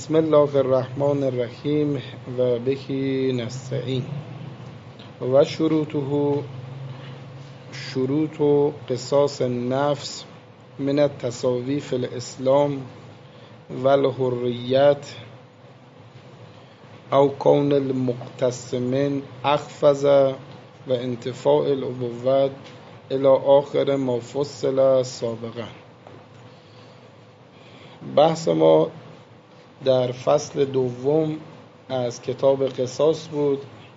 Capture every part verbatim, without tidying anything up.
بسم الله الرحمن الرحیم و بهی نستعین. و شروطه شروط و قصاص النفس من التساوی فی الاسلام و الحریت او کون المقتسمین اخفض و انتفاع الابوت الى آخر ما فصل سابقا. بحث ما در فصل دوم از کتاب قصاص بود.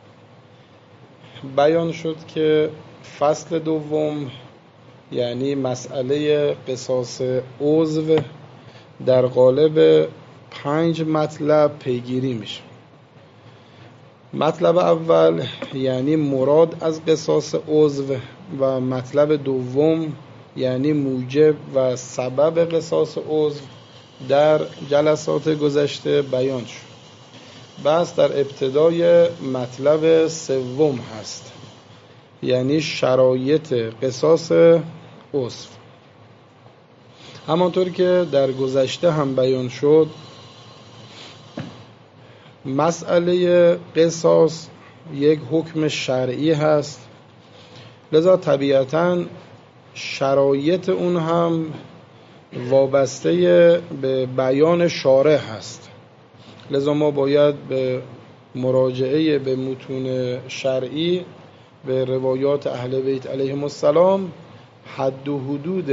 بیان شد که فصل دوم یعنی مسئله قصاص عضو در قالب پنج مطلب پیگیری میشه. مطلب اول یعنی مراد از قصاص عضو و مطلب دوم یعنی موجب و سبب قصاص عضو در جلسات گذشته بیان شد. بس در ابتدای مطلب سوم هست یعنی شرایط قصاص عضو. همانطور که در گذشته هم بیان شد مسئله قصاص یک حکم شرعی هست، لذا طبیعتاً شرایط اون هم وابسته به بیان شارع هست. لذا ما باید به مراجعه به متون شرعی به روایات اهل بیت علیهم السلام حد و حدود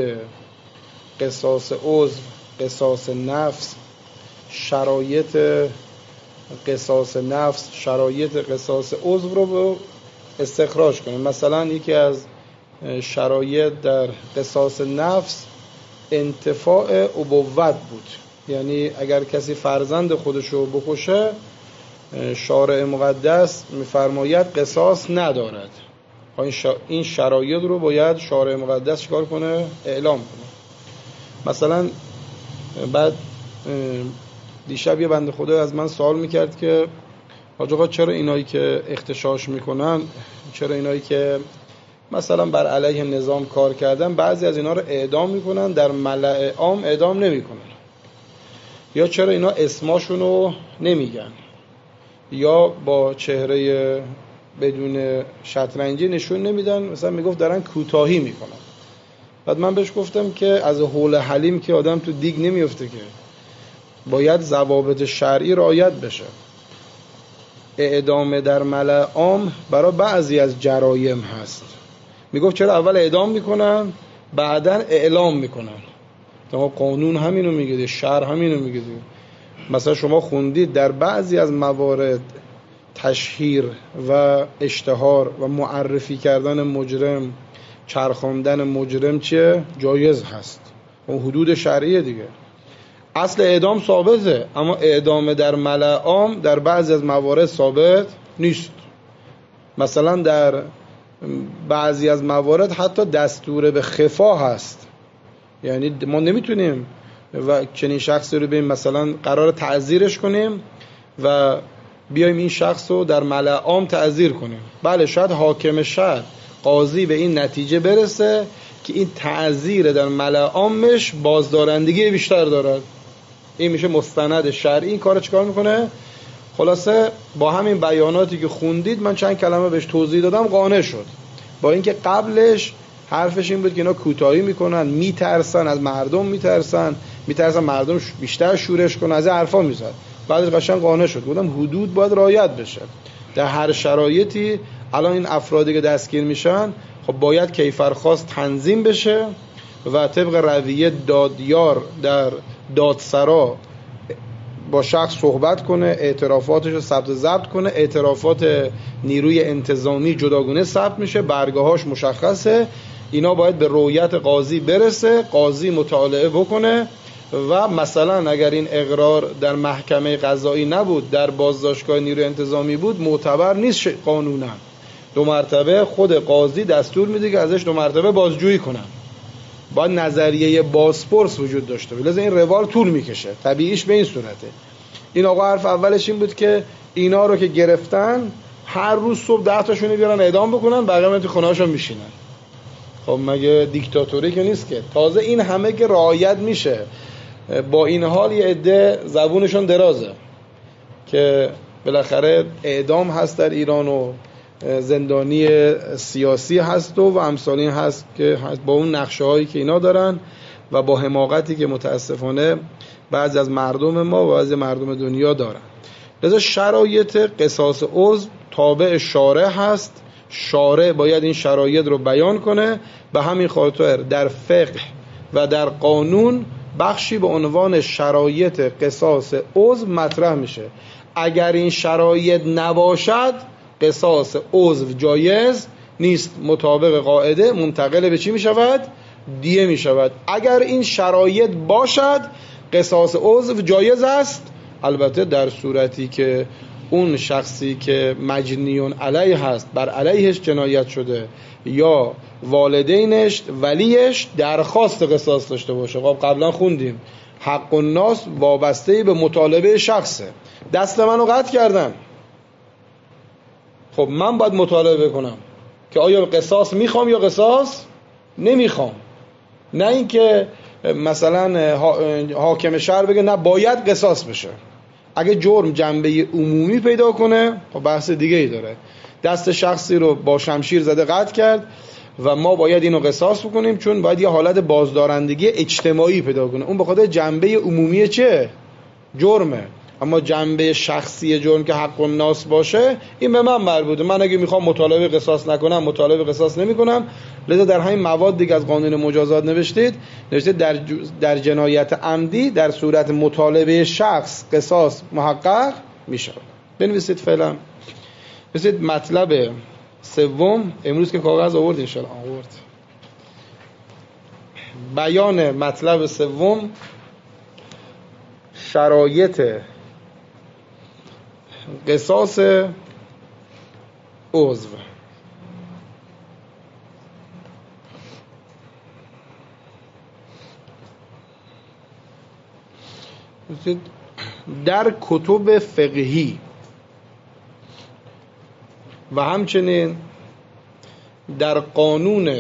قصاص عضو، قصاص نفس، شرایط قصاص نفس، شرایط قصاص عضو رو استخراج کنیم. مثلا یکی از شرایط در قصاص نفس انتفاع ابوت بود، یعنی اگر کسی فرزند خودشو بکشه شارع مقدس میفرماید قصاص ندارد. این شرایط رو باید شارع مقدس چیکار کنه؟ اعلام کنه. مثلا بعد دیشب یه بنده خدا از من سوال میکرد که حاج آقا چرا اینایی که اغتشاش میکنن، چرا اینایی که مثلا بر علیه نظام کار کردن بعضی از اینا رو اعدام میکنن در ملأ عام اعدام نمیکنن، یا چرا اینا اسماشونو نمیگن یا با چهره بدون شطرنجی نشون نمیدن، مثلا میگفت دارن کوتاهی میکنن. بعد من بهش گفتم که از حول حلیم که آدم تو دیگ نمیفته، که باید ضوابط شرعی رعایت بشه. اعدام در ملأ عام برای بعضی از جرایم هست. میگفت چرا اول اعدام میکنن بعدن اعلام میکنن؟ تا قانون همینو میگه، شرع همینو میگه. مثلا شما خوندید در بعضی از موارد تشهیر و اشتهار و معرفی کردن مجرم، چرخاندن مجرم چیه؟ جایز هست. اون حدود شرعیه دیگه. اصل اعدام ثابته، اما اعدام در ملأ عام در بعضی از موارد ثابت نیست. مثلا در بعضی از موارد حتی دستور به خفا هست، یعنی ما نمیتونیم و چنین شخصی رو ببینیم مثلا قرار تعزیرش کنیم و بیایم این شخص رو در ملأ عام تعزیر کنیم. بله شاید حاکم شهر، قاضی به این نتیجه برسه که این تعزیر در ملأ عامش بازدارندگی بیشتر دارد، این میشه مستند شرعی. این کارو چیکار میکنه؟ خلاصه با همین بیاناتی که خوندید من چند کلمه بهش توضیح دادم قانع شد. با اینکه قبلش حرفش این بود که اینا کوتاهی میکنن، میترسن از مردم، میترسن میترسن مردم بیشتر شورش کنن، از این حرفا میزد. بعدش قشنگ قانع شد. گفتم حدود باید رعایت بشه در هر شرایطی. الان این افرادی که دستگیر میشن خب باید کیفرخواست تنظیم بشه و طبق رویه دادیار در دادسرا با شخص صحبت کنه، اعترافاتش رو ثبت ضبط کنه. اعترافات نیروی انتظامی جداگونه ثبت میشه، برگاهاش مشخصه. اینا باید به رؤیت قاضی برسه، قاضی مطالعه بکنه و مثلا اگر این اقرار در محکمه قضایی نبود، در بازداشتگاه نیروی انتظامی بود، معتبر نیست قانونا. دو مرتبه خود قاضی دستور میده که ازش دو مرتبه بازجویی کنن. باید نظریه بازپرس وجود داشته باشه، لذا این روال طول میکشه. طبیعیش به این صورته. این آقا حرف اولش این بود که اینا رو که گرفتن هر روز صبح ده تاشونو بیارن اعدام بکنن، بقیه تو خونه‌هاشون میشینن. خب مگه دیکتاتوری که نیست که؟ تازه این همه که رعایت میشه با این حال یه عده زبونشون درازه که بالاخره اعدام هست در ایران و زندانی سیاسی هست و, و امثال این هست که با اون نقشه هایی که اینا دارن و با حماقتی که متاسفانه بعضی از مردم ما و بعضی مردم دنیا دارن. لذا شرایط قصاص عضو تابع شارع هست، شارع باید این شرایط رو بیان کنه. به همین خاطر در فقه و در قانون بخشی به عنوان شرایط قصاص عضو مطرح میشه. اگر این شرایط نباشد قصاص عضو جایز نیست، مطابق قاعده منتقل به چی میشود؟ دیه میشود. اگر این شرایط باشد قصاص عضو جایز است، البته در صورتی که اون شخصی که مجنیون علیه هست، بر علیهش جنایت شده یا والدینش ولیش درخواست قصاص داشته باشه. خب قبلا خوندیم حق الناس وابسته به مطالبه شخصه. دست منو قطع کردن، خب من باید مطالبه کنم که آیا قصاص میخوام یا قصاص نمیخوام. نه اینکه مثلا حاکم شهر بگه نه باید قصاص بشه. اگه جرم جنبه عمومی پیدا کنه خب بحث دیگه ای داره. دست شخصی رو با شمشیر زده قطع کرد و ما باید اینو قصاص بکنیم چون باید یه حالت بازدارندگی اجتماعی پیدا کنه. اون به خاطر جنبه عمومی چه؟ جرمه. اما جنبه شخصی جرم که حق الناس باشه این به من مربوطه. من اگه میخوام مطالبه قصاص نکنم مطالبه قصاص نمیکنم. لذا در همین مواد دیگه از قانون مجازات نوشتید نوشته در در جنایت عمدی در صورت مطالبه شخص قصاص محقق میشه. بنویسید فعلا. بنویسید مطلب سوم. امروز که کاغذ آورد ان شاء الله آورد. بیان مطلب سوم شرایط قصاص عضو. در کتب فقهی و همچنین در قانون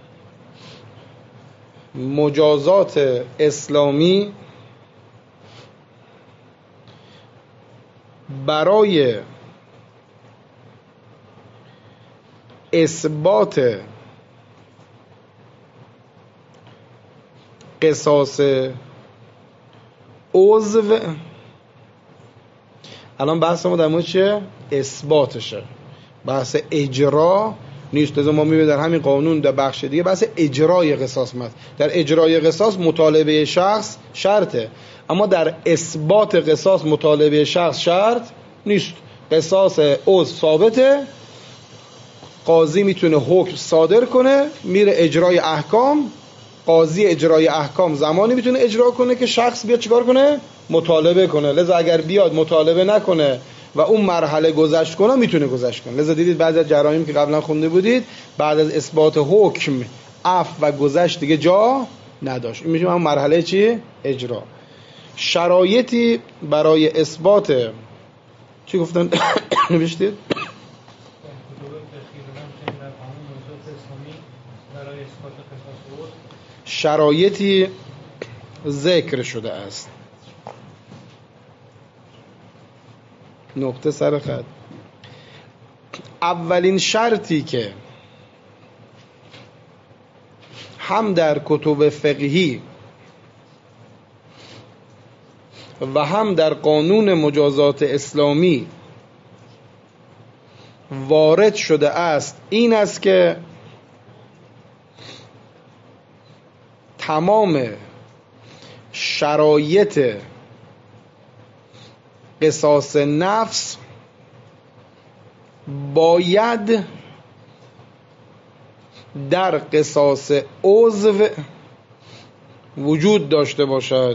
مجازات اسلامی برای اثبات قصاص عضو، الان بحث ما در مورد چه؟ اثباتشه، بحث اجرا نیست. لذا ما میبینیم در همین قانون در بخش دیگه بحث اجرای قصاص مست. در اجرای قصاص مطالبه شخص شرطه، اما در اثبات قصاص مطالبه شخص شرط نیست. قصاص عضو ثابته، قاضی میتونه حکم صادر کنه، میره اجرای احکام. قاضی اجرای احکام زمانی میتونه اجرا کنه که شخص بیاد چیکار کنه؟ مطالبه کنه. لذا اگر بیاد مطالبه نکنه و اون مرحله گذشت کنه میتونه گذشت کنه. لذا دیدید بعضی از جرایم که قبلا خونده بودید بعد از اثبات حکم عفو و گذشت دیگه جا نداشت. این میشه همون مرحله چی؟ اجرا. شرایطی برای اثبات چی گفتن؟ نوشتید؟ شرایطی ذکر شده است. نقطه سر خط. اولین شرطی که هم در کتب فقهی و هم در قانون مجازات اسلامی وارد شده است این است که تمام شرایط قصاص نفس باید در قصاص عضو وجود داشته باشد.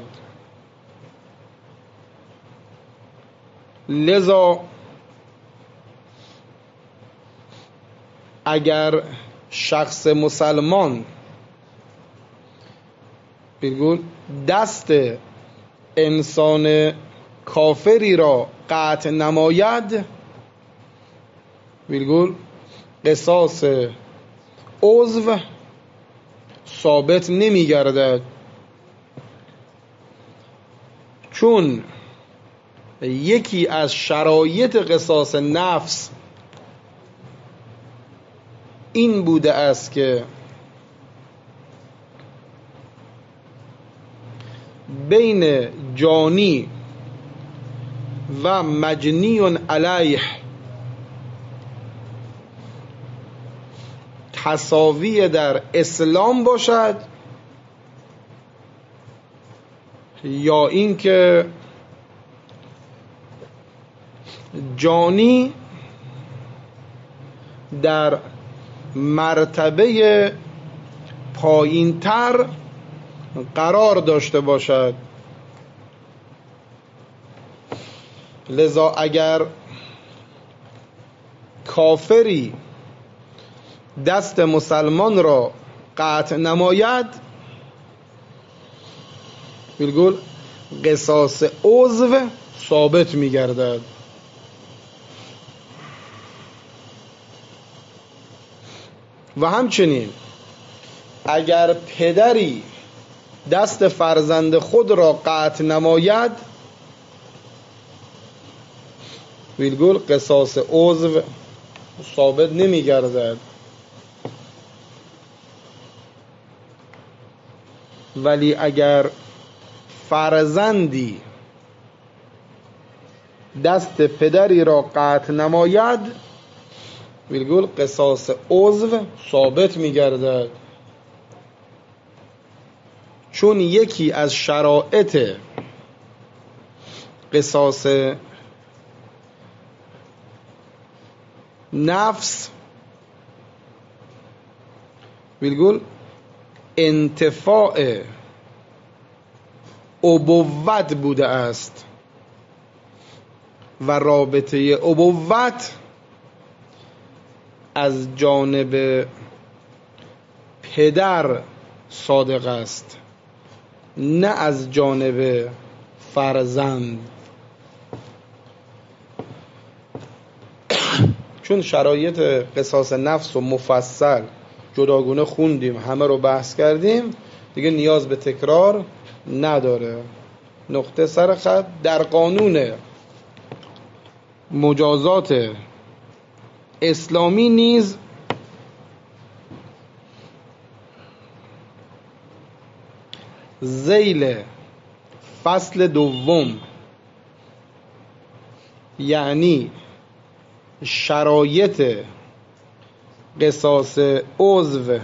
لذا اگر شخص مسلمان بگو دست انسان کافری را قطع نماید، بگو قصاص عضو ثابت نمی گردد. چون یکی از شرایط قصاص نفس این بوده است که بین جانی و مجنی علیه تساوی در اسلام باشد، یا اینکه جانی در مرتبه پایین‌تر قرار داشته باشد. لذا اگر کافری دست مسلمان را قطع نماید، بالگل قصاص عضو ثابت می گردد. و همچنین اگر پدری دست فرزند خود را قطع نماید، بالگل قصاص عضو ثابت نمی گردد. ولی اگر فرزندی دست پدری را قطع نماید، بالگل قصاص عضو ثابت می گردد. چون یکی از شرایط قصاص نفس بالگل انتفاع ابوت بوده است و رابطه ابوت از جانب پدر صادق است، نه از جانب فرزند. چون شرایط قصاص نفس و مفصل جداگونه خوندیم، همه رو بحث کردیم، دیگه نیاز به تکرار نداره. نقطه سر خط در قانون مجازات اسلامی نیز ذیل فصل دوم، یعنی شرایط قصاص عضو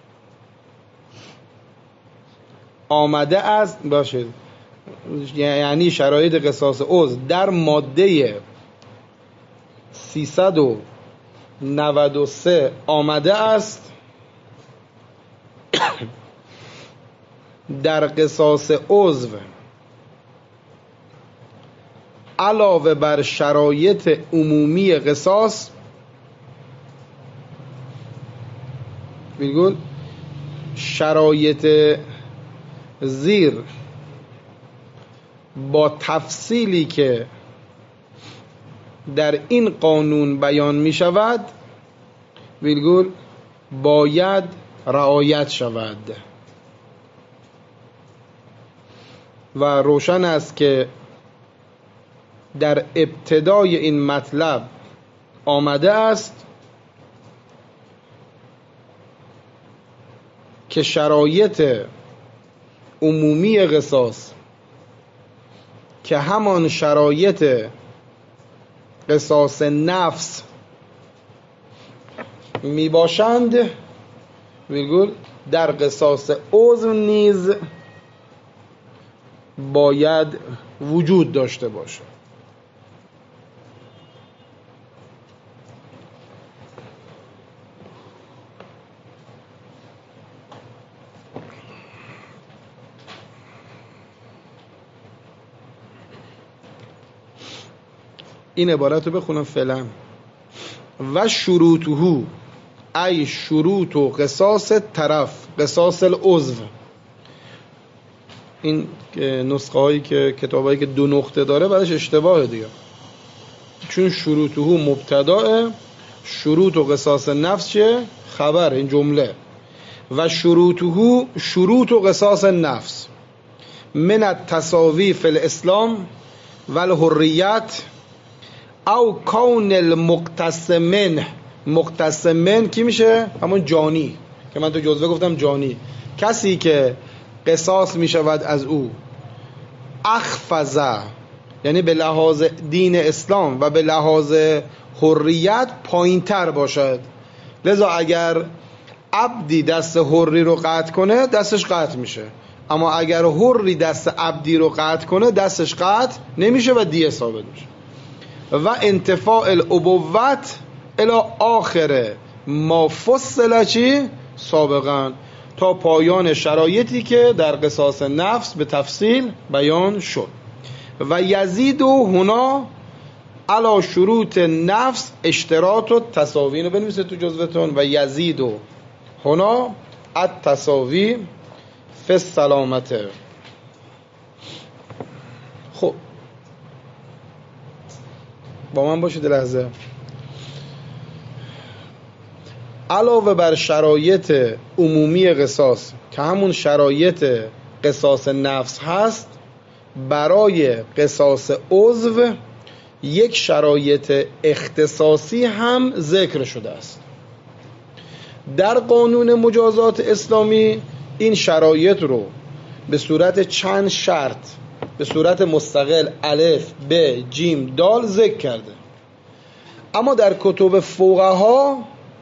آمده است باشد، یعنی شرایط قصاص عضو در ماده سیصد و نود و سه آمده است. در قصاص عضو علاوه بر شرایط عمومی قصاص، بگول شرایط زیر با تفصیلی که در این قانون بیان می شود بگول باید رعایت شود. و روشن است که در ابتدای این مطلب آمده است که شرایط عمومی قصاص که همان شرایط قصاص نفس می باشند، میگوید در قصاص عضو نیز باید وجود داشته باشه. این عبارت رو بخونم فعلا. و شروطه ای شروط و قصاص طرف قصاص العضو. این نسخه هایی که کتاب هایی که دو نقطه داره برایش اشتباهه دیگه، چون شروطه مبتداه، شروط و قصاص نفس چه؟ خبر این جمله. و شروطه شروط و قصاص نفس من التساوی فی الاسلام و الحریت او کون المقتسمن. مقتسمن کی میشه؟ همون جانی که من تو جزوه گفتم جانی، کسی که قصاص میشود از او اخفضه، یعنی به لحاظ دین اسلام و به لحاظ حریت پایین تر باشد. لذا اگر عبدی دست حری رو قطع کنه دستش قطع میشه، اما اگر حری دست عبدی رو قطع کنه دستش قطع نمیشه و دیه ثابت میشه. و انتفاع الابوت الی آخر ما فصل چی سابقا، تا پایان شرایطی که در قصاص نفس به تفصیل بیان شد. و یزید و هنا علا شروط نفس اشتراط و تساوی. اینو بنویسید تو جزوتون. و یزید و هنا التساوی فی السلامت. خب با من باشید لحظه. علاوه بر شرایط عمومی قصاص که همون شرایط قصاص نفس هست، برای قصاص عضو یک شرایط اختصاصی هم ذکر شده است. در قانون مجازات اسلامی این شرایط رو به صورت چند شرط به صورت مستقل الف ب جیم دال ذکر کرده، اما در کتب فقها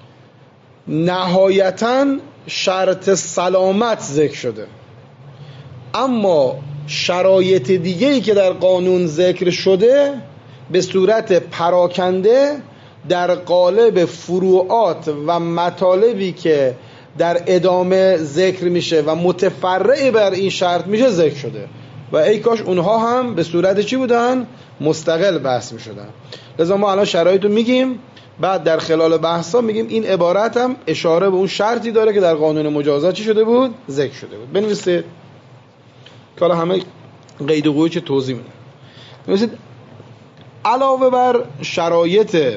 نهایتاً شرط سلامت ذکر شده. اما شرایط دیگه‌ای که در قانون ذکر شده به صورت پراکنده در قالب فروعات و مطالبی که در ادامه ذکر میشه و متفرع بر این شرط میشه ذکر شده و ای کاش اونها هم به صورت چی بودن؟ مستقل بحث میشدن. لذا ما الان شرایط رو میگیم، بعد در خلال بحثا میگیم این عبارت هم اشاره به اون شرطی داره که در قانون مجازات چی شده بود؟ ذکر شده بود. بنویسید که حالا همه قید و قوی چه توضیح میده. بنویسید علاوه بر شرایط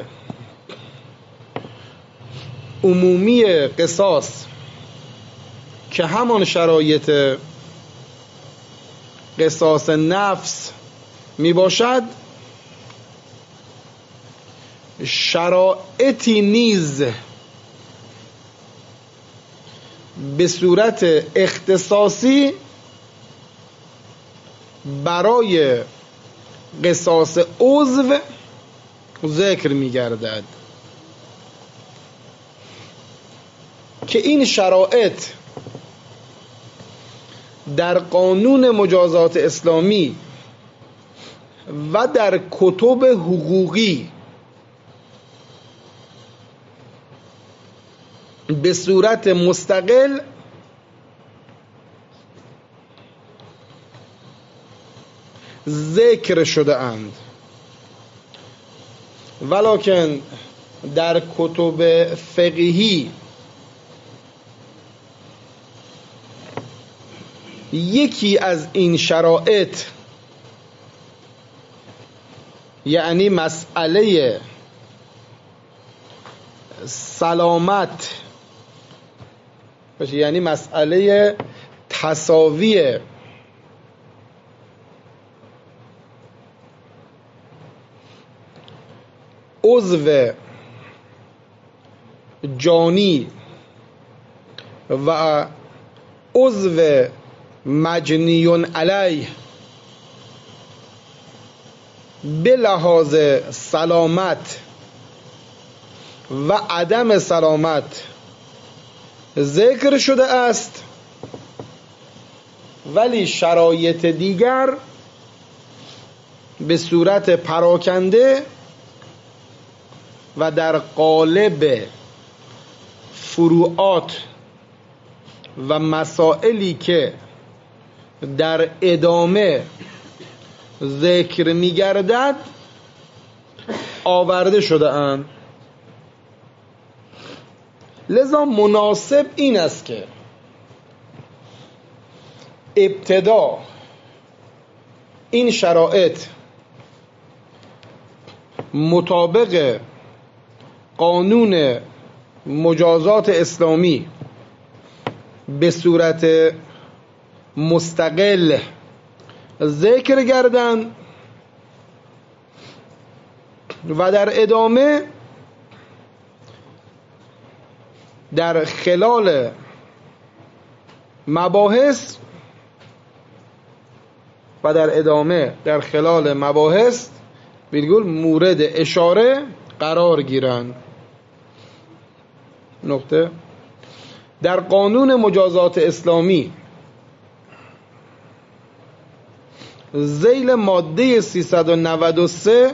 عمومی قصاص که همان شرایط قصاص نفس می باشد، شرایطی نیز به صورت اختصاصی برای قصاص عضو ذکر می گردد که این شرایط در قانون مجازات اسلامی و در کتب حقوقی به صورت مستقل ذکر شده اند، ولکن در کتب فقهی یکی از این شرایط، یعنی مسئله سلامت، یعنی مسئله تساوی عضو جانی و عضو مجنیون علیه به لحاظ سلامت و عدم سلامت ذکر شده است، ولی شرایط دیگر به صورت پراکنده و در قالب فروعات و مسائلی که در ادامه ذکر می گردد آورده شده اند. لذا مناسب این است که ابتدا این شرایط مطابق قانون مجازات اسلامی به صورت مستقل ذکر گردند و در ادامه در خلال مباحث و در ادامه در خلال مباحث ویرگول مورد اشاره قرار گیرند. نقطه در قانون مجازات اسلامی ذیل ماده سیصد و نود و سه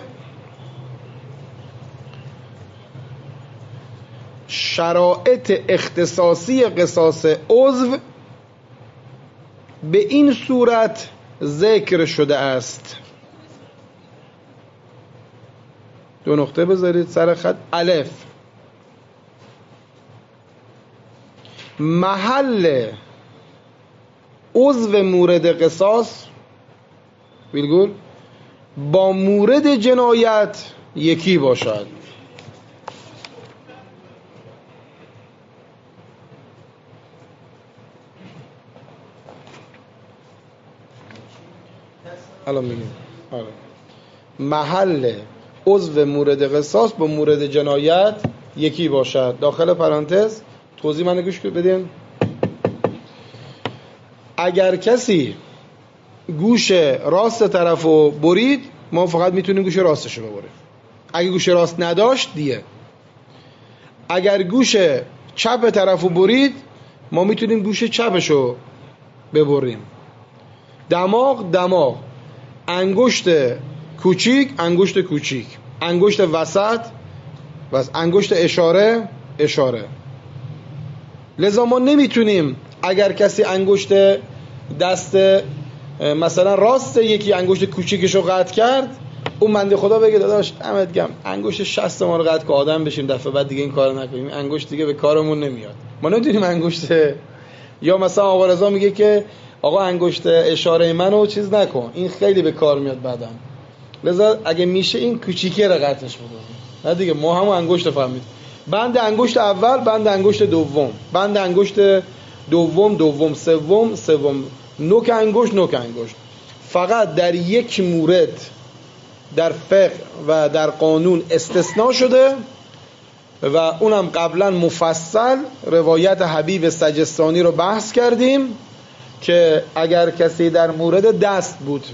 شرایط اختصاصی قصاص عضو به این صورت ذکر شده است. دو نقطه بذارید سر خط. الف، محل عضو مورد قصاص ویرگول با مورد جنایت یکی باشد. الان میگیم آره. محل عضو مورد قصاص با مورد جنایت یکی باشد. داخل پرانتز توضیح من گوش بدین. اگر کسی گوش راست طرفو برید، ما فقط میتونیم گوش راستشو ببریم. اگه گوش راست نداشت دیه. اگر گوش چپ طرفو برید، ما میتونیم گوش چپشو ببریم. دماغ دماغ، انگشت کوچیک انگشت کوچیک، انگشت وسط و انگشت اشاره اشاره. لذا ما نمیتونیم اگر کسی انگشت دست مثلا راست یکی انگشت کوچیکشو قطع کرد، اون بنده خدا بگه داداش دمت گرم انگشت شست ما رو قطع که آدم بشیم، دفعه بعد دیگه این کارو نکنیم، انگشت دیگه به کارمون نمیاد. ما نمیتونیم انگشت، یا مثلا آقا رضا میگه که آقا انگشت اشاره منو چیز نکن، این خیلی به کار میاد بعدم. لذا اگه میشه این کوچیکه رو قطعش بکنیم. نه دیگه ما همون انگشت فهمید. بند انگشت اول، بند انگشت دوم، بند انگشت دوم دوم سوم سوم، نوک انگشت نوک انگشت. فقط در یک مورد در فقه و در قانون استثناء شده و اونم قبلا مفصل روایت حبیب سجستانی رو بحث کردیم که اگر کسی در مورد دست بود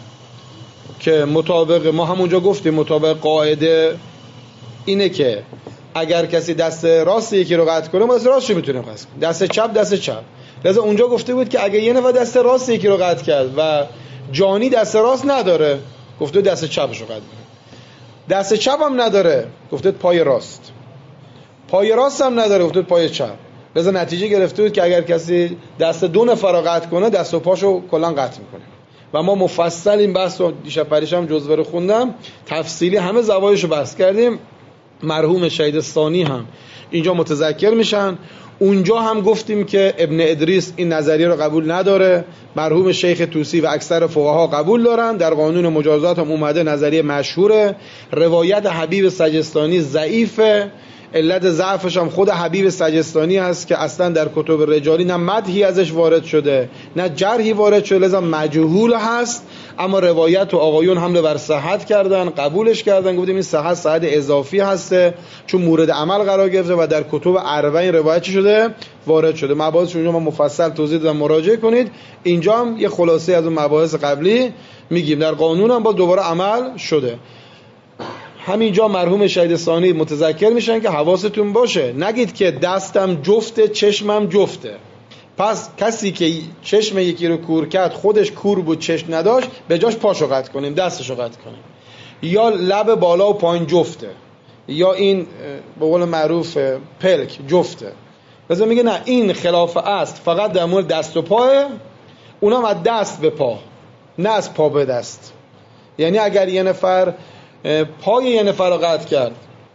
که مطابق ما همونجا گفتیم مطابق قاعده اینه که اگر کسی دست راست یکی رو قطع کنه، ما دست راستش میتونیم قطع کنیم، دست چپ دست چپ. لذا اونجا گفته بود که اگه یه نفر دست راست یکی رو قطع کرد و جانی دست راست نداره، گفته دست چپش رو قطع کنه. دست چپ هم نداره، گفته پای راست. پای راست هم نداره، گفته پای چپ. لذا نتیجه گرفته بود که اگر کسی دست دو نفر رو قطع کنه، دست و پاشو کلا قطع میکنه. و ما مفصل این بحث رو دیشب پریشم جزوه رو خوندم، تفصیلی همه زوایش رو بحث کردیم. مرحوم شهید ثانی هم اینجا متذکر میشن. اونجا هم گفتیم که ابن ادریس این نظریه رو قبول نداره، مرحوم شیخ طوسی و اکثر فقها قبول دارن. در قانون مجازات هم اومده نظریه مشهوره. روایت حبیب سجستانی ضعیفه، علت ضعفش هم خود حبیب سجستانی هست که اصلا در کتب رجالی نه مدحی ازش وارد شده نه جرحی وارد شده، لذا مجهول هست. اما روایت و آقایون حمله بر صحت کردن، قبولش کردن، گفتیم این صحت صحت اضافی هسته چون مورد عمل قرار گرفته و در کتب اربعین روایت چی شده وارد شده. مباحثش اونجا ما مفصل توضیح دادم، مراجعه کنید. اینجا هم یه خلاصه از اون مباحث قبلی میگیم. در قانون هم با دوباره عمل شده. همینجا مرحوم شهید ثانی متذکر میشن که حواستون باشه، نگید که دستم جفته چشمم جفته. پس کسی که چشم یکی رو کور کرد خودش کور بود چشم نداشت، به جاش پاشو قطع کنیم، دستشو قطع کنیم. یا لب بالا و پایین جفته، یا این به قول معروف پلک جفته. لذا میگه نه، این خلاف است فقط در مورد دست و پای، اونم از دست به پا نه از پا به دست. یعنی اگر یه نفر پای یه نفر رو قطع کرد،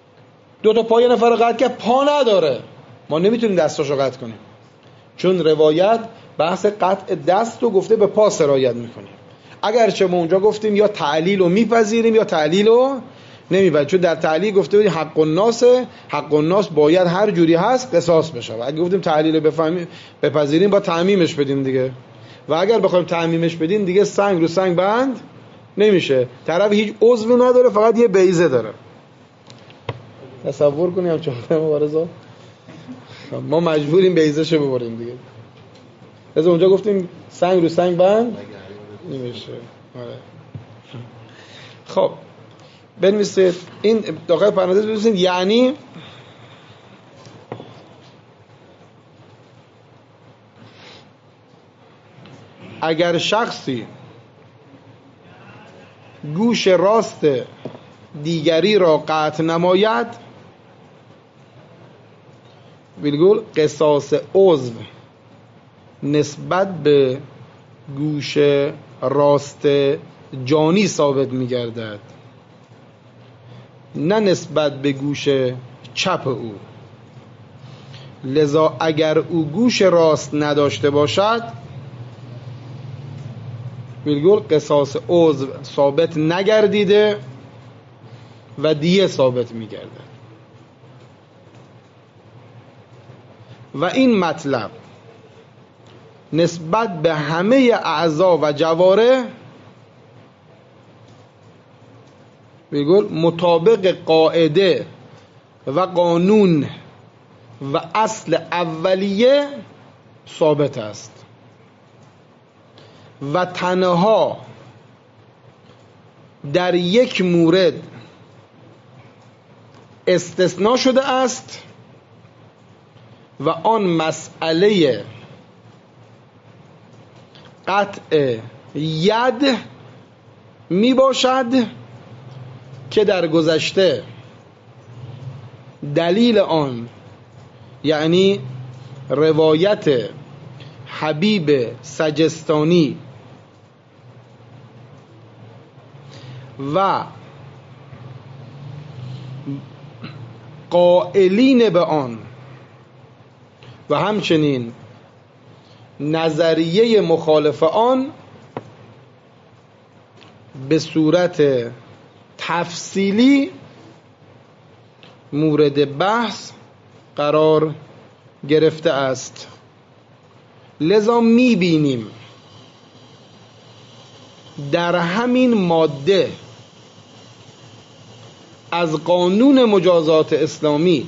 دو تا پای یه نفر رو قطع کرد، پا نداره، ما نمیتونیم دستاشو قطع کنیم، چون روایت بحث قطع دست رو گفته به پا سرایت میکنیم. اگرچه ما اونجا گفتیم یا تعلیل رو میپذیریم یا تعلیل رو نمیپذیریم، چون در تعلیل گفته بودیم حق الناس، حق الناس باید هر جوری هست قصاص بشه. اگه گفتیم تعلیل رو بفهمیم بپذیریم با تعمیمش بدیم دیگه. و اگر بخوایم تعمیمش بدین دیگه سنگ رو سنگ بند نمیشه، طرف هیچ عضوی نداره، فقط یه بیضه داره. تصور کنیم چون مبارزه ما مجبوریم بیضه‌شو ببریم دیگه. از اونجا گفتیم سنگ رو سنگ بند نمیشه. آره. خب بنویسید این داخل پرانتز بنویسید یعنی اگر شخصی گوش راست دیگری را قطع نماید، ویرگول قصاص عضو نسبت به گوش راست جانی ثابت می گردد، نه نسبت به گوش چپ او. لذا اگر او گوش راست نداشته باشد، ویرگول قصاص عضو ثابت نگردیده و دیه ثابت می گردد. و این مطلب نسبت به همه اعضا و جواره میگه مطابق قاعده و قانون و اصل اولیه ثابت است و تنها در یک مورد استثناء شده است و آن مسئله قطع ید می باشد که در گذشته دلیل آن یعنی روایت حبیب سجستانی و قائلین به آن و همچنین نظریه مخالف آن به صورت تفصیلی مورد بحث قرار گرفته است. لذا می‌بینیم در همین ماده از قانون مجازات اسلامی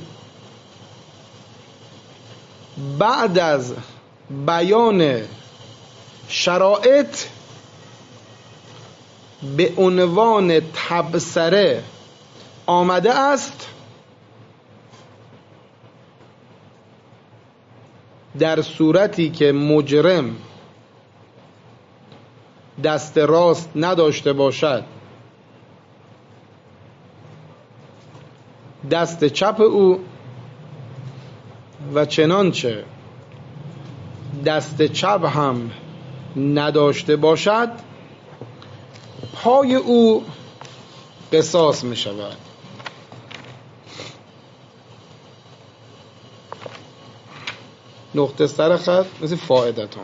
بعد از بیان شرایط به عنوان تبصره آمده است در صورتی که مجرم دست راست نداشته باشد، دست چپ او و چنانچه دست چپ هم نداشته باشد پای او قصاص می شود. نقطه سر خط مثل فائدتون.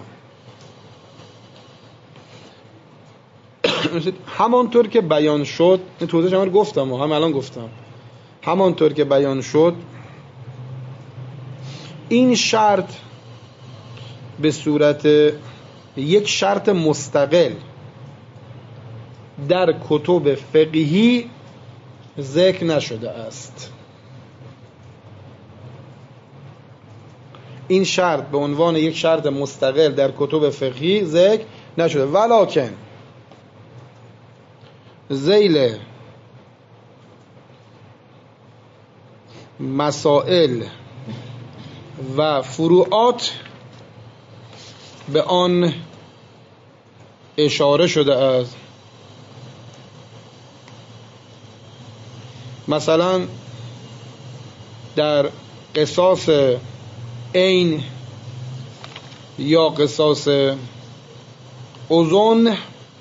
همانطور که بیان شد، این توضیحش هم گفتم و هم الان گفتم، همانطور که بیان شد این شرط به صورت یک شرط مستقل در کتب فقهی ذکر نشده است. این شرط به عنوان یک شرط مستقل در کتب فقهی ذکر نشده، ولکن ذیل مسائل و فروعات به آن اشاره شده است. مثلا در قصاص عین یا قصاص اذن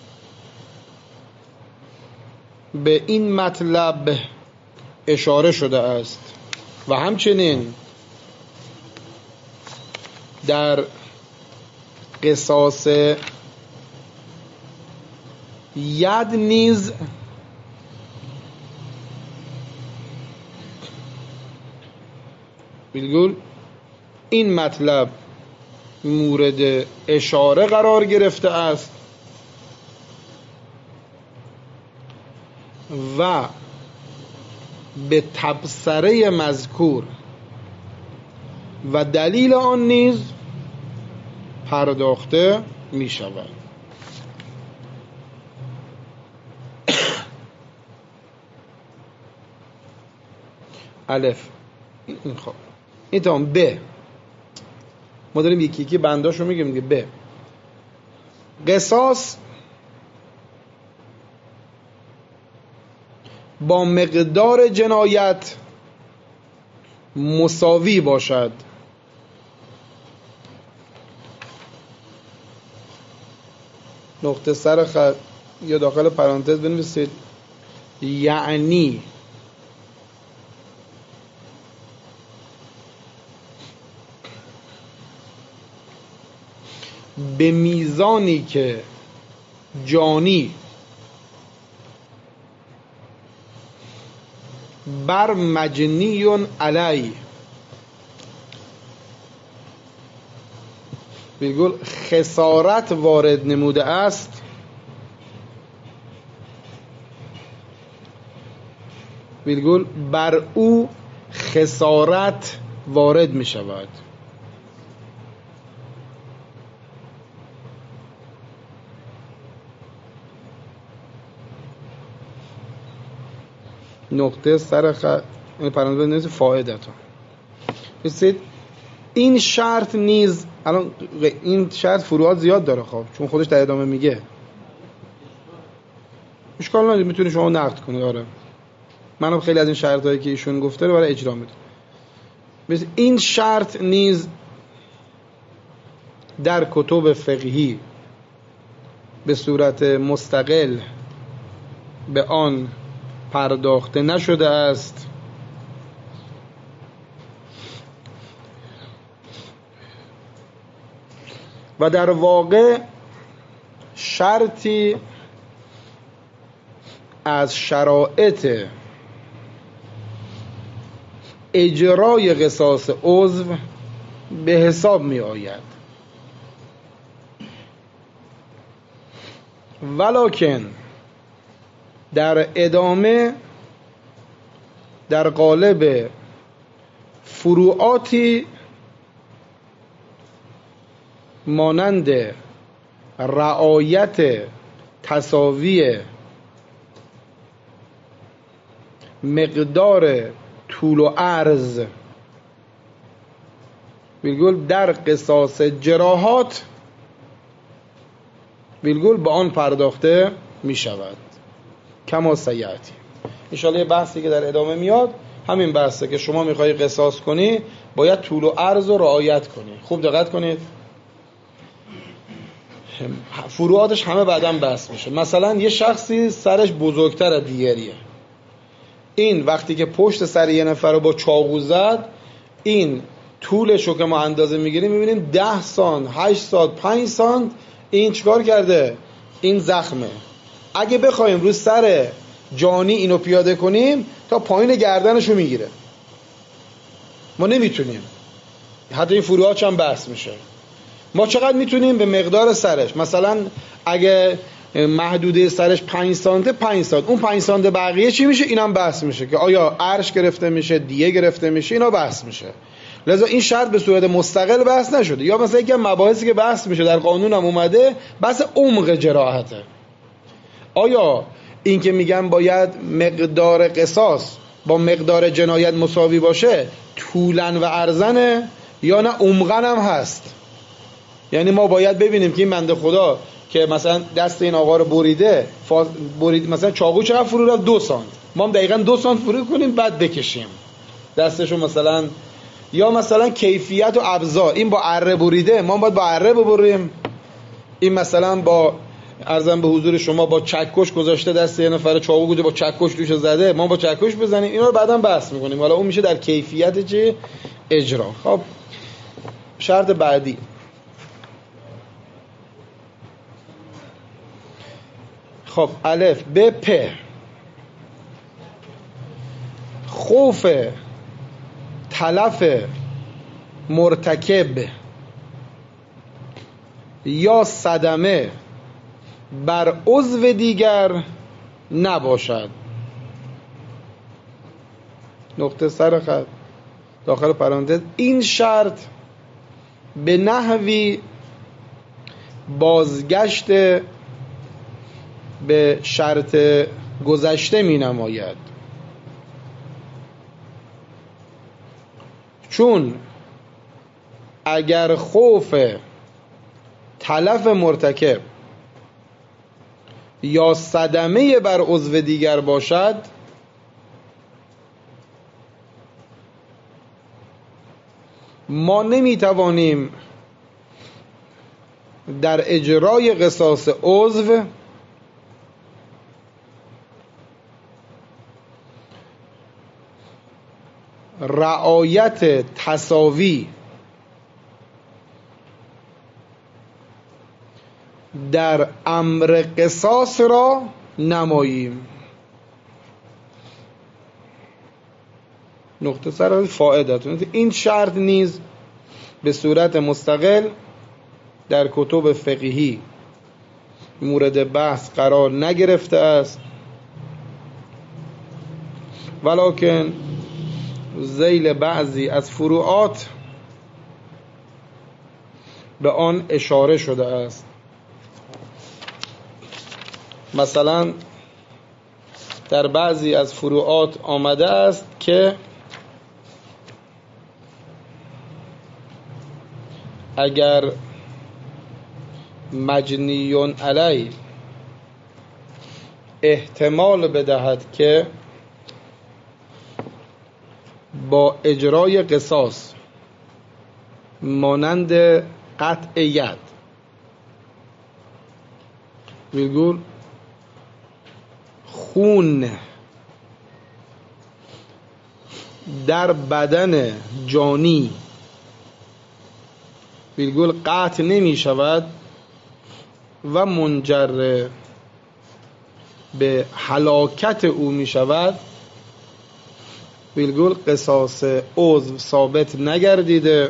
به این مطلب اشاره شده است و همچنین در قصاص ید نیز بالگول این مطلب مورد اشاره قرار گرفته است و به تبصره مذکور و دلیل آن نیز پرداخته می شود. الف این خب این تمام. ب ما داریم یکی یکی بنداشو میگیم دیگه. ب قصاص با مقدار جنایت مساوی باشد. نقطه سر خط یا داخل پرانتز بنویسید یعنی به میزانی که جانی بر مجنی علی بگول خسارت وارد نموده است، بگول بر او خسارت وارد می شود. نقطه سر خط این پرانتز نیست فایده‌تون بسید. این شرط نیز الان این شرط فروعات زیاد داره خب چون خودش در ادامه میگه اشکال نداره میتونی شما نقد کنید. آره منم خیلی از این شرطایی که ایشون گفته رو برای اجرا میدم. بس این شرط نیز در کتب فقهی به صورت مستقل به آن پرداخته نشده است و در واقع شرطی از شرایط اجرای قصاص عضو به حساب می آید. ولکن در ادامه در قالب فروعاتی مانند رعایت تساوی مقدار طول و عرض ویلگول در قصاص جراحات ویلگول به آن پرداخته می شود. کما سیعتی انشاءالله یه بحثی که در ادامه میاد همین بحثه که شما میخوای قصاص کنی باید طول و عرض رو رعایت کنی. خوب دقت کنید فروعاتش همه بعداً بحث میشه. مثلا یه شخصی سرش بزرگتر از دیگریه، این وقتی که پشت سر یه نفر رو با چاقو زد این طولش رو که ما اندازه میگیریم میبینیم ده سانت هشت سانت پنج سانت این چیکار کرده؟ این زخمه. اگه بخوایم رو سر جانی اینو پیاده کنیم تا پایین گردنشو میگیره، ما نمیتونیم. حتی این فروعاتش هم بحث میشه. ما چقدر میتونیم به مقدار سرش، مثلا اگه محدوده سرش پنج سانته پنج سانت، اون پنج سانت بقیه چی میشه؟ اینم بحث میشه که آیا عرش گرفته میشه دیه گرفته میشه، اینا بحث میشه. لذا این شرط به صورت مستقل بحث نشده. یا مثلا یکی از مباحثی که بحث میشه در قانون هم اومده بحث عمق جراحته. آیا این که میگن باید مقدار قصاص با مقدار جنایت مساوی باشه طولن و عرضنه یا نه عمقن هم هست؟ یعنی ما باید ببینیم که این بنده خدا که مثلا دست این آقا رو بریده فاز... برید مثلا چاقو چقدر فرو رفت؟ دو سانت، ما هم دقیقاً دو سانت فرو کنیم بعد بکشیم دستشو مثلا. یا مثلا کیفیت و ابزار، این با اره بریده ما باید با اره ببریم، این مثلا با عرضم به حضور شما با چکش گذاشته دست یه نفر چاقو گوده با چکش توش زده ما با چکش بزنیم، اینا رو بعداً بحث میکنیم. حالا اون میشه در کیفیت چه اجرا. خب شرط بعدی خب الف ب پ خوف تلف مرتکب یا صدمه بر عضو دیگر نباشد. نقطه سر خط داخل پرانتز. این شرط به نحوی بازگشت به شرط گذشته می نماید، چون اگر خوف تلف مرتکب یا صدمه بر عضو دیگر باشد، ما نمی توانیم در اجرای قصاص عضو رعایت تساوی در امر قصاص را نماییم. نقطه سر فائدتون. این شرط نیز به صورت مستقل در کتب فقهی مورد بحث قرار نگرفته است، ولکن ذیل بعضی از فروعات به آن اشاره شده است. مثلا در بعضی از فروعات آمده است که اگر مجنیون علی احتمال بدهد که با اجرای قصاص مانند قطع ید ویلگول خون در بدن جانی ویلگول قطع نمی شود و منجر به هلاکت او می شود، ویلگول قصاص عضو ثابت نگردیده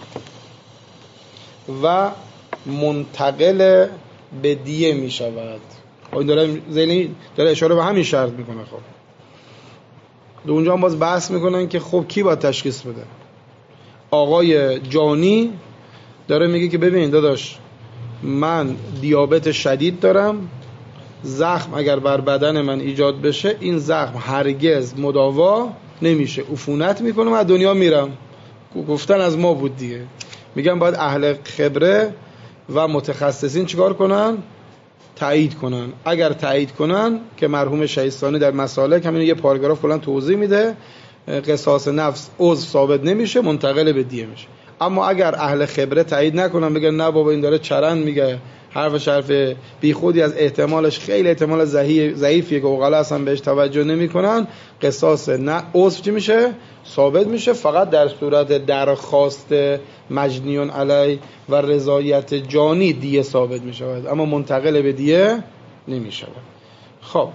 و منتقل به دیه می شود. این داره زیلی داره اشاره به همین شرط میکنه. خب دو اونجا هم باز بحث میکنن که خب کی باید تشخیص بده. آقای جانی داره میگه که ببین داداش، من دیابت شدید دارم، زخم اگر بر بدن من ایجاد بشه این زخم هرگز مداوا نمیشه، عفونت میکنم و از دنیا میرم. گفتن از ما بود دیگه. میگم باید اهل خبره و متخصصین چیکار کنن؟ تایید کنن. اگر تایید کنن که مرحوم شایستانی در مسالک همین یه پاراگراف کلا توضیح میده، قصاص نفس عضو ثابت نمیشه، منتقل به دیه میشه. اما اگر اهل خبره تایید نکنن، بگن نه بابا این داره چرند میگه، حرف حرف بی خودی از احتمالش خیلی احتمال ضعیفیه که اوقلا اصلا بهش توجه نمیکنن، قصاص نه عضو چی میشه؟ ثابت میشه. فقط در صورت درخواست مجنیون علی و رضایت جانی دیه ثابت میشه، اما منتقل به دیه نمیشه. خب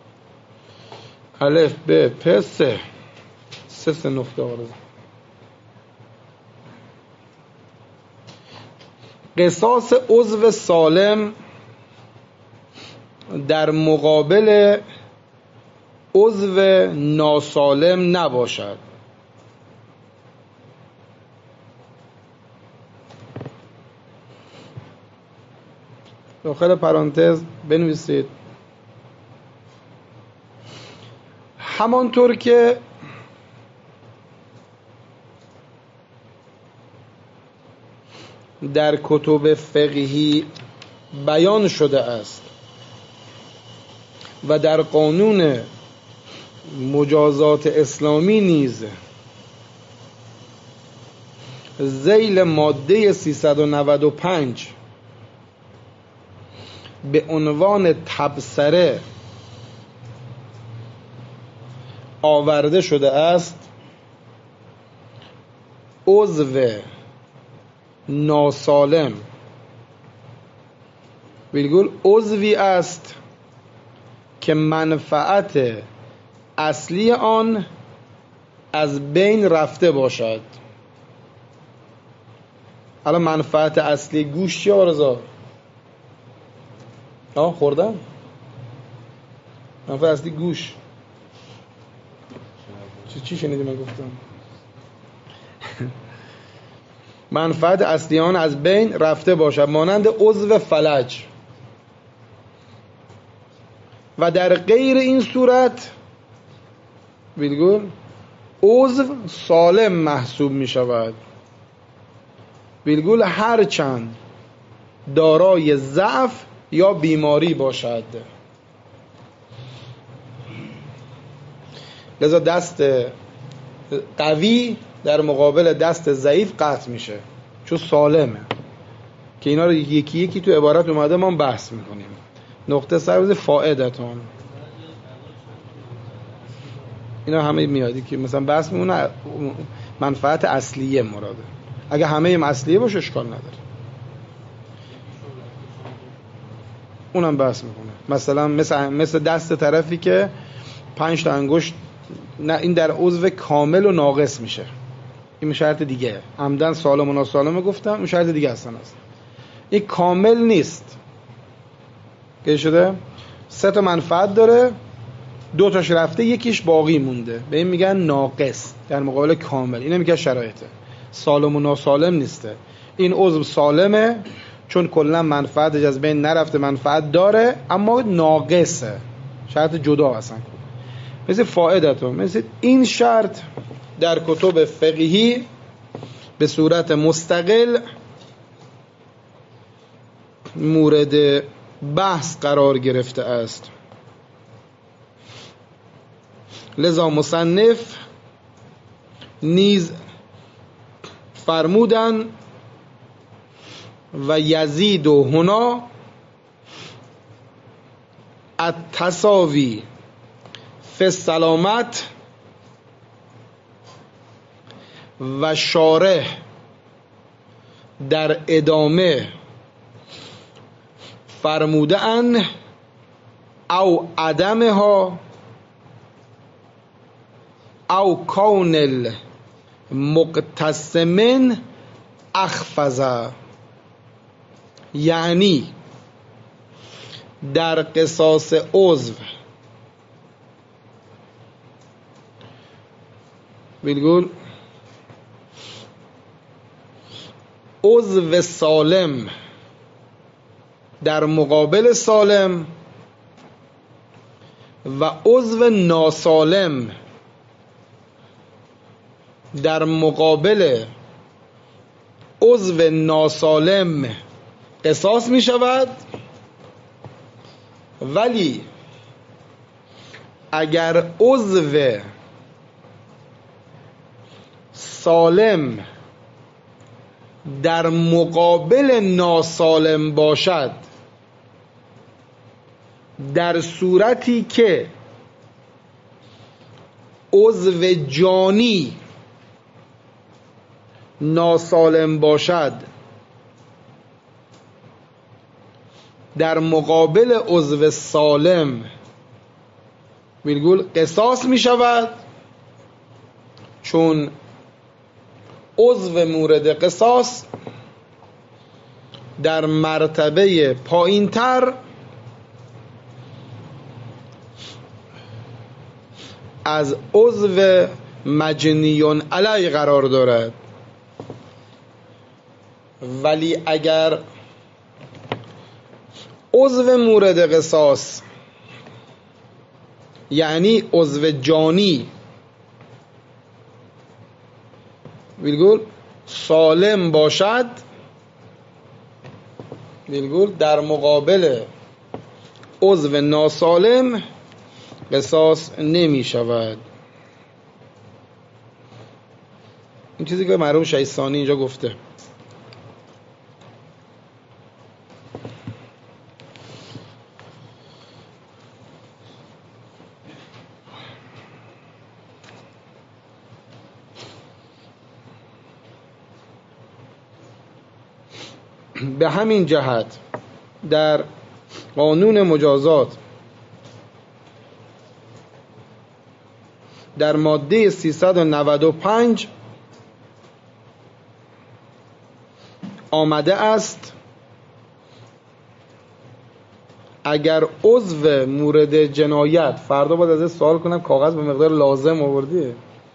الف ب پ سه سه سه نقطه آرزو. قصاص عضو سالم در مقابل عضو ناسالم نباشد. داخل پرانتز بنویسید همانطور که در کتب فقهی بیان شده است و در قانون مجازات اسلامی نیز ذیل ماده سیصد و نود و پنج به عنوان تبصره آورده شده است، عضو ناسالم ویلگول عضوی است که منفعت اصلی آن از بین رفته باشد. الان منفعت اصلی گوش چیه آرزا؟ آه خوردم؟ منفعت اصلی گوش چی چی شنیدی من گفتم؟ منفعت اصلی آن از بین رفته باشد مانند عضو فلج و در غیر این صورت ویرگول عضو سالم محسوب می شود ویرگول هرچند دارای ضعف یا بیماری باشد. لذا دست قوی در مقابل دست ضعیف قطع میشه چون سالمه که اینا رو یکی یکی تو عبارت اومده ما بحث میکنیم. نقطه سر فائدتون اینا همه میادی که مثلا بحث میمونه منفعت اصلیه مراده. اگه همه هم اصلیه باشه اشکال نداره اونم بحث میکنه. مثلا مثل مثل دست طرفی که پنج تا انگشت نه این در عضو کامل و ناقص میشه این شرط دیگه عمدن سالم و ناسالم گفتم این شرط دیگه هستن هست این کامل نیست که شده سه تا منفعت داره دو تاش رفته یکیش باقی مونده به این میگن ناقص در مقابل کامل. اینه میگه شرایطه سالم و ناسالم نیسته. این عضو سالمه چون کلا منفعت از بین نرفته منفعت داره اما ناقصه شرط جدا هستن مثل فائدتون. مثل این شرط در کتب فقهی به صورت مستقل مورد بحث قرار گرفته است. لذا مصنف نیز فرمودن و یزید و هنا التساوی فی السلامت و شارح در ادامه فرموده ان او عدمها او کون المقتسم اخفض، یعنی در قصاص عضو بگول عضو سالم در مقابل سالم و عضو ناسالم در مقابل عضو ناسالم قصاص می شود، ولی اگر عضو سالم در مقابل ناسالم باشد در صورتی که عضو جانی ناسالم باشد در مقابل عضو سالم ویرگول قصاص می شود، چون عضو مورد قصاص در مرتبه پایین تر از عضو مجنیون علی قرار دارد. ولی اگر عضو مورد قصاص یعنی عضو جانی ویرگول سالم باشد ویرگول در مقابل عضو ناسالم قصاص نمی شود. این چیزی که مرحوم شیستانی اینجا گفته. به همین جهت در قانون مجازات در ماده سیصد و نود و پنج آمده است اگر عضو مورد جنایت، فردا باید از سوال کنم کاغذ به مقدار لازم آوردی،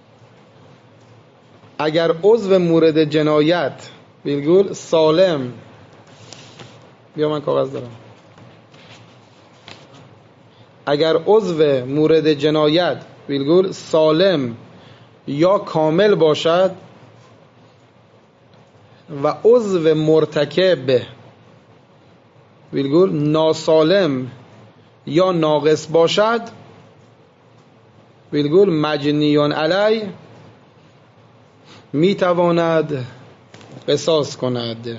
اگر عضو مورد جنایت ویرگول سالم، بیا من کاغذ دارم، اگر عضو مورد جنایت ویرگول سالم یا کامل باشد و عضو مرتکب ویرگول ناسالم یا ناقص باشد ویرگول مجنیان علی میتواند قصاص کند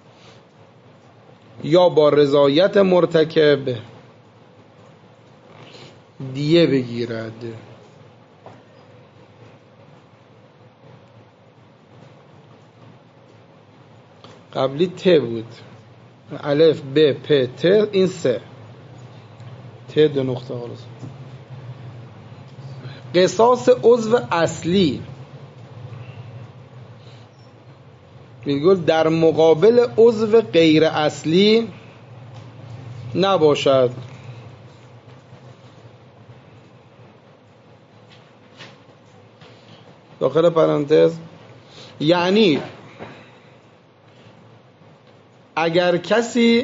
یا با رضایت مرتکب دیه بگیرد. قبلی ت بود، الف ب پ ت، این سه ت دو نقطه خالص. قصاص عضو اصلی میگه در مقابل عضو غیر اصلی نباشد. داخل پرانتز یعنی اگر کسی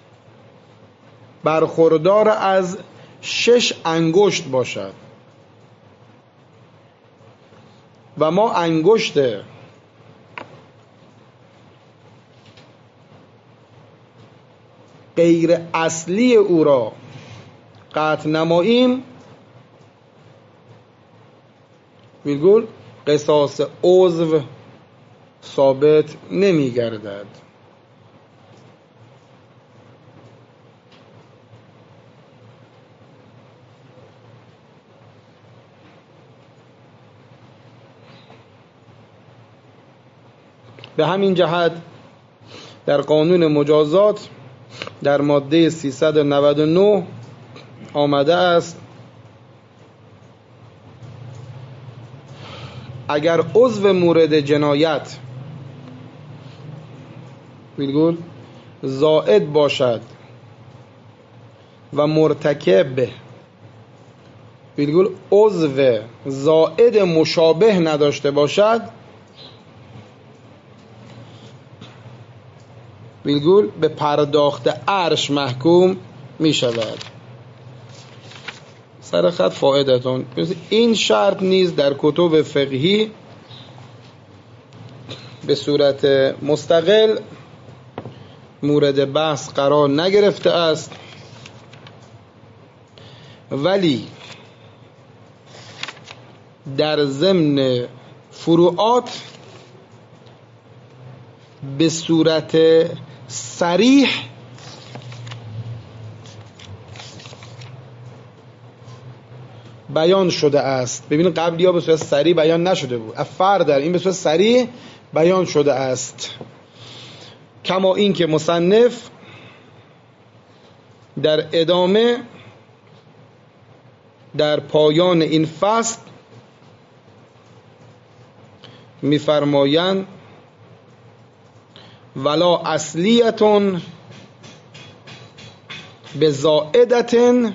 برخوردار از شش انگشت باشد و ما انگشت غیر اصلی او را قطع نماییم ویرگول قصاص عضو ثابت نمی گردد. به همین جهت در قانون مجازات در ماده سیصد و نود و نه آمده است اگر عضو مورد جنایت ویرگول زائد باشد و مرتکب ویرگول عضو زائد مشابه نداشته باشد ویرگول به پرداخت عرش محکوم می شود. سر خط فایدتون این شرط نیز در کتب فقهی به صورت مستقل مورد بحث قرار نگرفته است، ولی در ضمن فروعات به صورت صریح بیان شده است. ببینید قبلی ها به صورت صریح بیان نشده بود، افر در این به صورت صریح بیان شده است. کما این که مصنف در ادامه در پایان این فصل می‌فرمایند ولا اصلیتون به زائدتن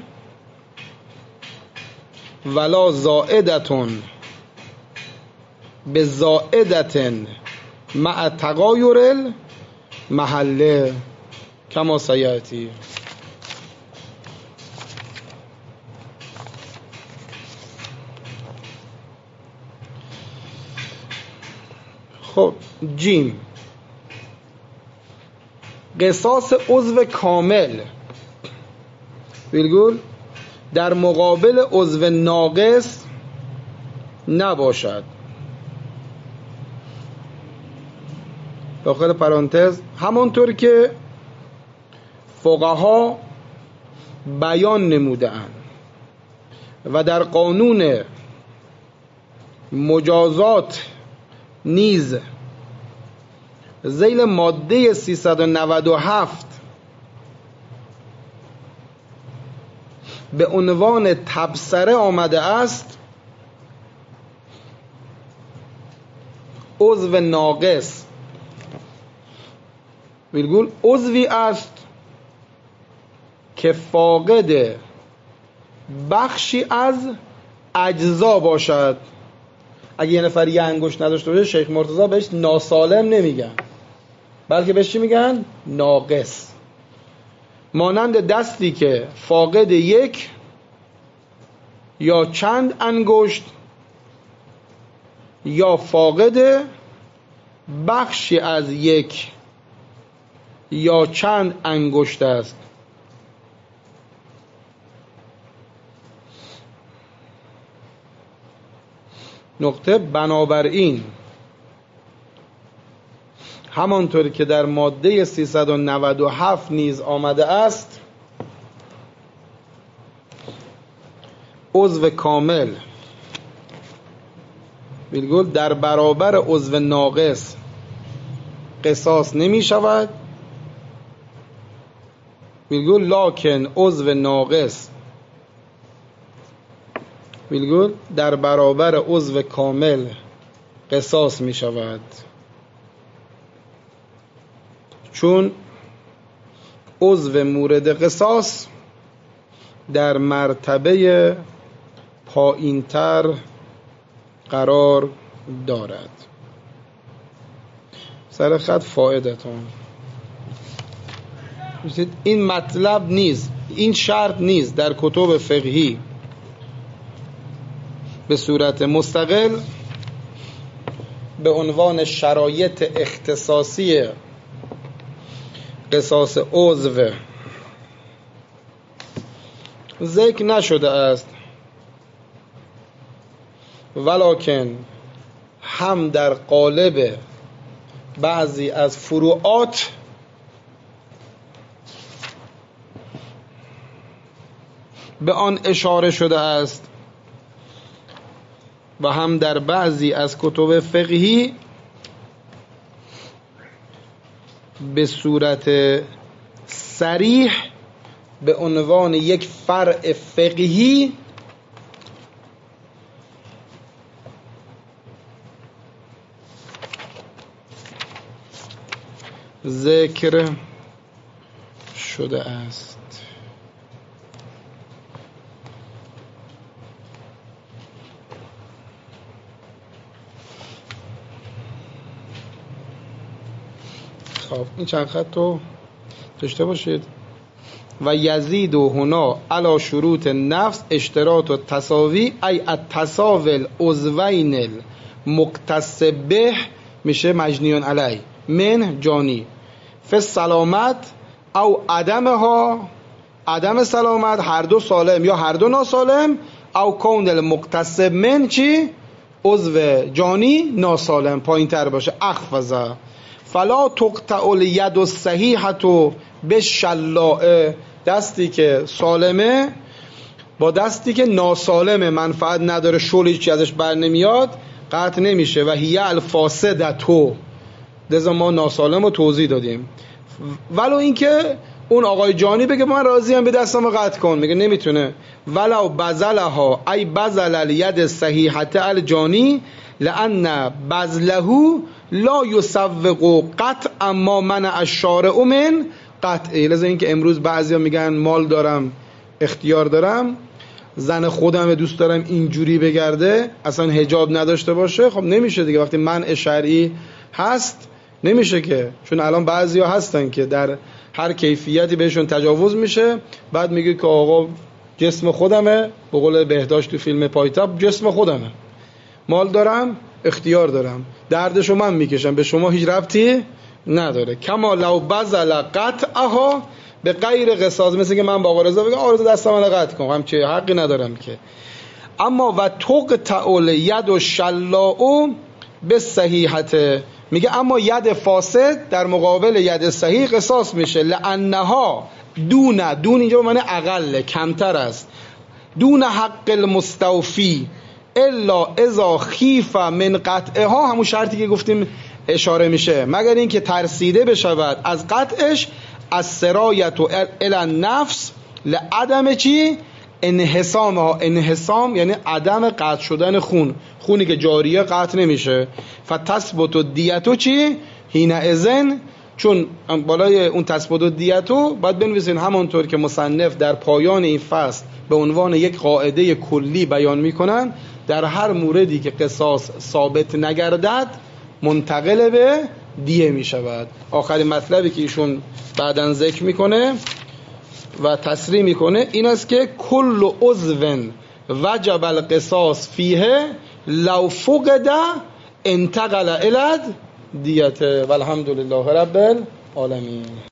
ولا زائدتون به زائدتن مع تغایر المحله کما سیاتی. خب جیم قصاص عضو کامل ویرگول در مقابل عضو ناقص نباشد. داخل پرانتز همانطور که فقها بیان نموده اند و در قانون مجازات نیز ذیل ماده سیصد و نود و هفت به عنوان تبصره آمده است عضو ناقص ویرگول عضوی است که فاقد بخشی از اجزا باشد. اگه یه نفر یه انگشت نداشته باشه، شیخ مرتضی بهش ناسالم نمیگن، بلکه بهش چی میگن؟ ناقص. مانند دستی که فاقد یک یا چند انگشت یا فاقد بخشی از یک یا چند انگشت است. نقطه بنابراین همانطور که در ماده سیصد و نود و هفت نیز آمده است، عضو کامل ویرگول در برابر عضو ناقص قصاص نمی شود، ویرگول لکن عضو ناقص ویرگول در برابر عضو کامل قصاص می شود، چون عضو مورد قصاص در مرتبه پایینتر قرار دارد. سر خط فایدتون این مطلب نیست، این شرط نیست در کتب فقهی به صورت مستقل به عنوان شرایط اختصاصی قصاص عضو ذکر نشده است، ولکن هم در قالب بعضی از فروعات به آن اشاره شده است و هم در بعضی از کتب فقهی به صورت صریح به عنوان یک فرع فقهی ذکر شده است. خب این چند خط رو داشته باشید. و یزید و هنا علی شروط نفس اشتراط و تساوی ای التساوی العضوین المقتص به میشه مجنیون علی من جانی فی سلامت او عدمها، عدم سلامت هر دو سالم یا هر دو ناسالم، او کون المقتص من چی؟ عضو جانی ناسالم پایین تر باشه. اخفضه فلا تقطع الید الصحیحة بالشلاء، دستی که سالمه با دستی که ناسالمه منفعت نداره، شل هیچی ازش بر نمیاد، قطع نمیشه. و هی الفاسدتو، لذا ما ناسالم رو توضیح دادیم. ولو اینکه اون آقای جانی بگه من راضی ام به دستم قطع کن، میگه نمیتونه. ولو بذلها ای بذل الید صحیحه الجانی لان بذله لا یسوق قطع ما من الشارع من قطعه. لذا اینکه امروز بعضیا میگن مال دارم اختیار دارم، زن خودم دوست دارم اینجوری بگرده، اصلا حجاب نداشته باشه، خب نمیشه دیگه. وقتی منع شرعی هست نمیشه که، چون الان بعضیا هستن که در هر کیفیتی بهشون تجاوز میشه، بعد میگه که آقا جسم خودمه، به قول بهداشت تو فیلم پایتاب جسم خودمه، مال دارم اختیار دارم، دردشو من میکشم، به شما هیچ ربطی نداره. کما لو بذل قطعها به غیر قصاص، مثل که من با آقا رضا بگم آقا رضا دست من قطع کن، هم چه حقی ندارم که. اما و تقطع الید و شلاء به صحیحته، میگه اما ید فاسد در مقابل ید صحیح قصاص میشه. لانها دون، دون اینجا به معنی اقل کمتر است، دون حق المستوفی الا اذا خیف من قطعها، همون شرطی که گفتیم اشاره میشه، مگر این که ترسیده بشود از قطعش از سرایت و الی نفس لعدم چی؟ انحسامها. انحسام یعنی عدم قطع شدن خون، خونی که جاریه قطع نمیشه. فتثبت الدیتو چی؟ حین اذن چون بالای اون تثبت الدیتو باید بنویسین همانطور که مصنف در پایان این فصل به عنوان یک قاعده کلی بیان میکنن، در هر موردی که قصاص ثابت نگردد منتقل به دیه میشود. آخرین مطلبی که ایشون بعداً ذکر میکنه و تصریح میکنه این است که کل عضو وجب القصاص فیه لو فقد انتقل الی دیت. والحمد لله رب العالمین.